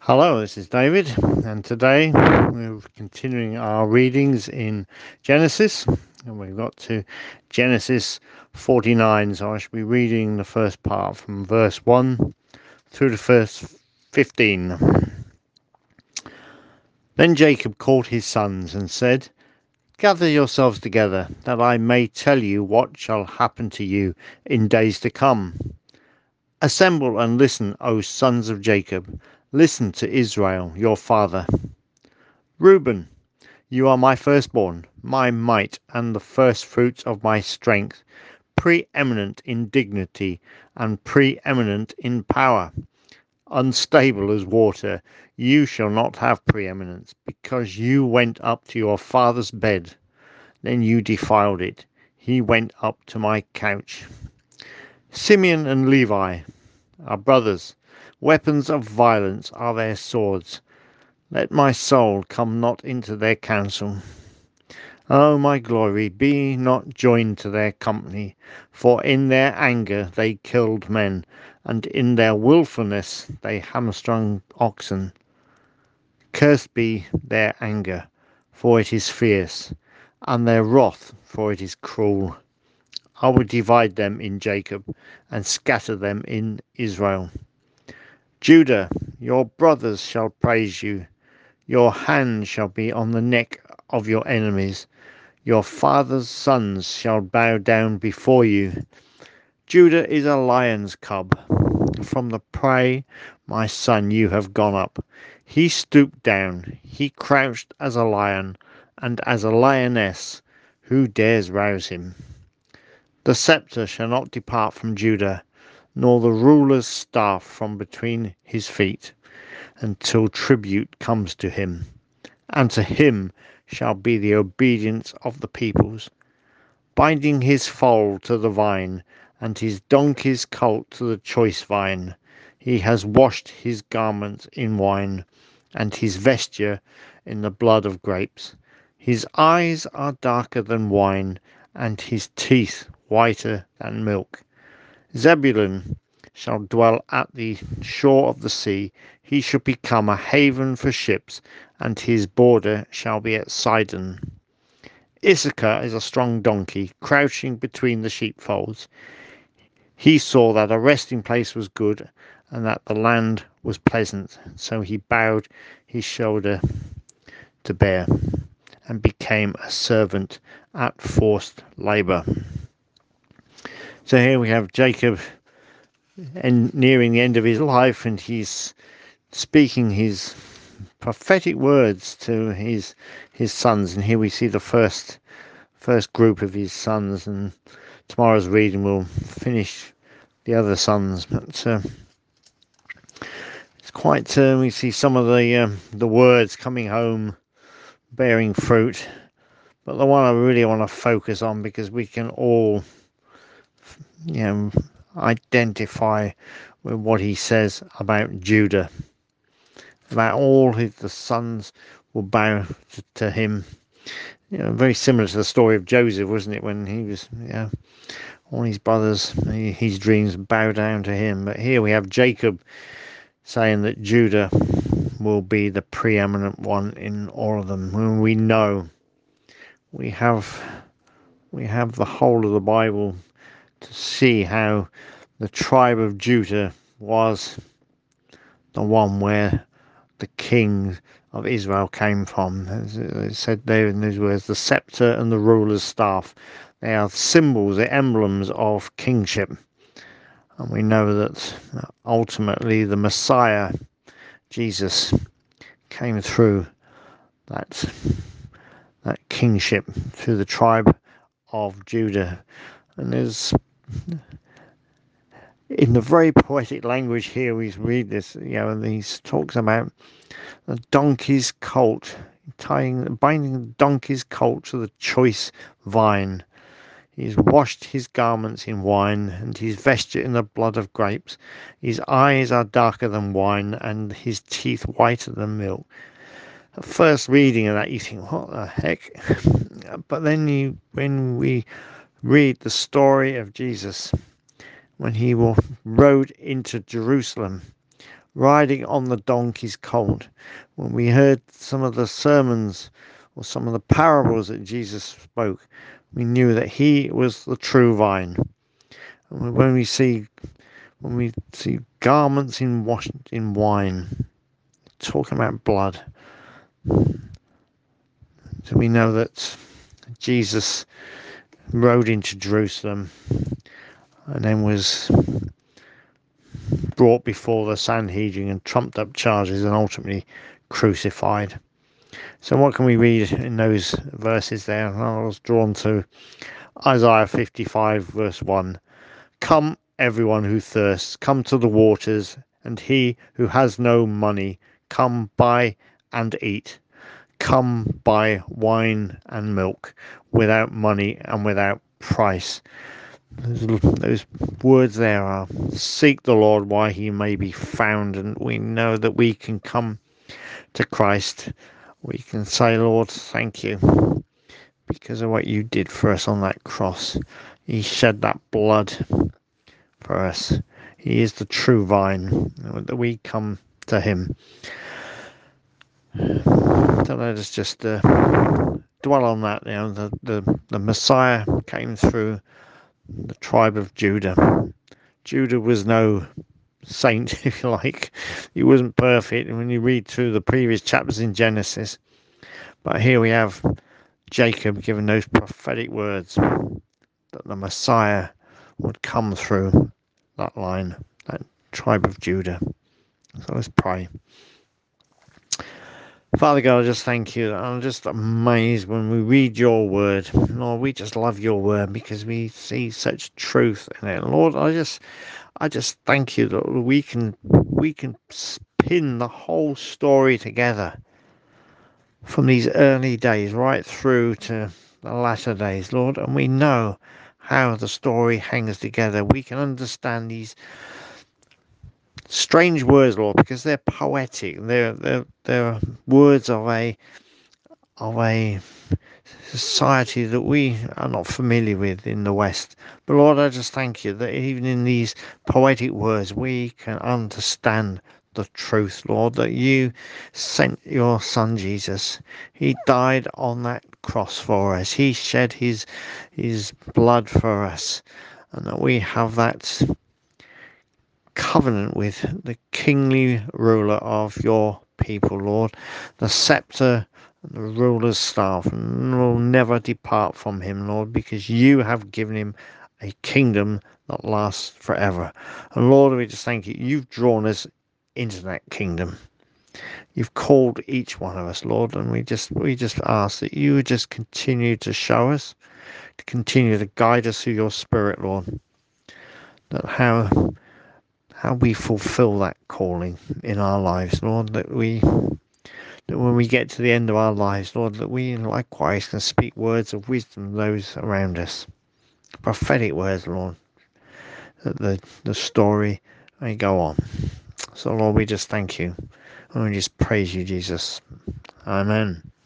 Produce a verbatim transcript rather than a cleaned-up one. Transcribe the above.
Hello, this is David, and today we're continuing our readings in Genesis, and we've got to Genesis forty-nine, so I shall be reading the first part from verse one through to verse fifteen. Then Jacob called his sons and said, "Gather yourselves together, that I may tell you what shall happen to you in days to come. Assemble and listen, O sons of Jacob. Listen to Israel, your father. Reuben, you are my firstborn, my might, and the firstfruits of my strength, preeminent in dignity and preeminent in power. Unstable as water, you shall not have preeminence, because you went up to your father's bed. Then you defiled it. He went up to my couch. Simeon and Levi are brothers. Weapons of violence are their swords. Let my soul come not into their counsel. O my glory, be not joined to their company, for in their anger they killed men, and in their wilfulness they hamstrung oxen. Cursed be their anger, for it is fierce, and their wrath, for it is cruel. I will divide them in Jacob, and scatter them in Israel. Judah, your brothers shall praise you. Your hand shall be on the neck of your enemies. Your father's sons shall bow down before you. Judah is a lion's cub. From the prey, my son, you have gone up. He stooped down. He crouched as a lion, and as a lioness. Who dares rouse him? The scepter shall not depart from Judah, nor the ruler's staff from between his feet, until tribute comes to him, and to him shall be the obedience of the peoples, binding his foal to the vine, and his donkey's colt to the choice vine. He has washed his garments in wine, and his vesture in the blood of grapes. His eyes are darker than wine, and his teeth whiter than milk. Zebulun shall dwell at the shore of the sea. He shall become a haven for ships, and his border shall be at Sidon. Issachar is a strong donkey, crouching between the sheepfolds. He saw that a resting place was good, and that the land was pleasant. So he bowed his shoulder to bear, and became a servant at forced labour. So here we have Jacob and nearing the end of his life, and he's speaking his prophetic words to his his sons. And here we see the first first group of his sons, and tomorrow's reading will finish the other sons. But uh, it's quite uh, we see some of the uh, the words coming home, bearing fruit. But the one I really want to focus on, because we can all, you know, identify with what he says about Judah, about all his, the sons will bow to, to him. You know, very similar to the story of Joseph, wasn't it, when he was, you know, all his brothers, his dreams bow down to him. But here we have Jacob saying that Judah will be the preeminent one in all of them. When we know we have we have the whole of the Bible to see how the tribe of Judah was the one where the king of Israel came from. As it said there in these words, the scepter and the ruler's staff. They are symbols, the emblems of kingship. And we know that ultimately the Messiah, Jesus, came through that, that kingship through the tribe of Judah. And there's, in the very poetic language here, we read this, you know, and he talks about the donkey's colt, tying, binding the donkey's colt to the choice vine. He's washed his garments in wine, and his vesture in the blood of grapes. His eyes are darker than wine, and his teeth whiter than milk. At first reading of that, you think, what the heck? But then you, when we read the story of Jesus, when he rode into Jerusalem, riding on the donkey's colt. When we heard some of the sermons or some of the parables that Jesus spoke, we knew that he was the true vine. And when we see when we see garments in wash in wine, talking about blood, so we know that Jesus rode into Jerusalem and then was brought before the Sanhedrin and trumped up charges and ultimately crucified. So what can we read in those verses there? I was drawn to Isaiah fifty-five verse one. Come, everyone who thirsts, come to the waters, and he who has no money, come buy and eat. Come buy wine and milk without money and without price. Those, those words there are, seek the Lord while he may be found, and we know that we can come to Christ. We can say, Lord, thank you because of what you did for us on that cross. He shed that blood for us. He is the true vine, that we come to him. So let us just uh, dwell on that. You know, the, the, the Messiah came through the tribe of Judah. Judah was no saint, if you like. He wasn't perfect. And when you read through the previous chapters in Genesis, but here we have Jacob giving those prophetic words that the Messiah would come through that line, that tribe of Judah. So let's pray. Father God, I just thank you. I'm just amazed when we read your word. Lord, we just love your word because we see such truth in it. Lord, I just I just thank you that we can we can pin the whole story together from these early days right through to the latter days, Lord, and we know how the story hangs together. We can understand these strange words, Lord, because they're poetic. They're they're they're words of a of a society that we are not familiar with in the West. But Lord, I just thank you that even in these poetic words we can understand the truth, Lord, that you sent your son Jesus. He died on that cross for us. He shed his his blood for us, and that we have that covenant with the kingly ruler of your people, Lord, the scepter and the ruler's staff, and will never depart from him, Lord, because you have given him a kingdom that lasts forever. And Lord, we just thank you. You've drawn us into that kingdom. You've called each one of us, Lord, and we just we just ask that you would just continue to show us, to continue to guide us through your Spirit, Lord. That how how we fulfill that calling in our lives, Lord, that we that when we get to the end of our lives, Lord, that we likewise can speak words of wisdom to those around us. Prophetic words, Lord, that the, the story may go on. So, Lord, we just thank you. And we just praise you, Jesus. Amen.